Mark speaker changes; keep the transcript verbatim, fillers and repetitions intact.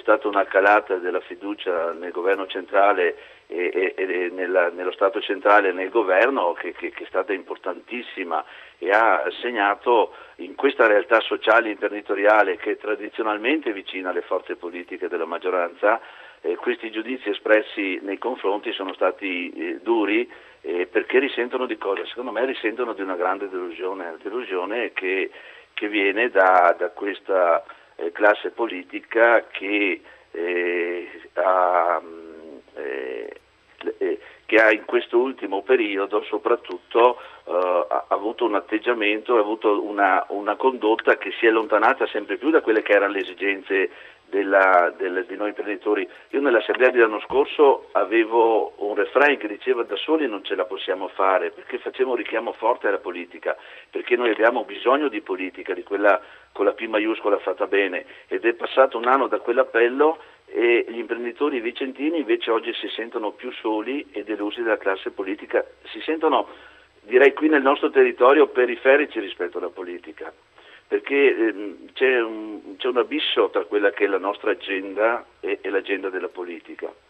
Speaker 1: stata una calata della fiducia nel governo centrale e, e, e nella, nello Stato centrale e nel governo che, che, che è stata importantissima e ha segnato in questa realtà sociale imprenditoriale che è tradizionalmente vicina alle forze politiche della maggioranza. Eh, questi giudizi espressi nei confronti sono stati eh, duri eh, perché risentono di cosa? Secondo me risentono di una grande delusione, delusione che, che viene da, da questa eh, classe politica che eh, ha, eh, eh, che ha in questo ultimo periodo soprattutto eh, ha avuto un atteggiamento, ha avuto una, una condotta che si è allontanata sempre più da quelle che erano le esigenze Della, del, di noi imprenditori. Io nell'assemblea dell'anno scorso avevo un refrain che diceva: da soli non ce la possiamo fare, perché facevo un richiamo forte alla politica, perché noi abbiamo bisogno di politica, di quella con la P maiuscola fatta bene, ed è passato un anno da quell'appello e gli imprenditori vicentini invece oggi si sentono più soli e delusi dalla classe politica, si sentono, direi qui nel nostro territorio, periferici rispetto alla politica, perché ehm, c'è, un, c'è un abisso tra quella che è la nostra agenda e, e l'agenda della politica.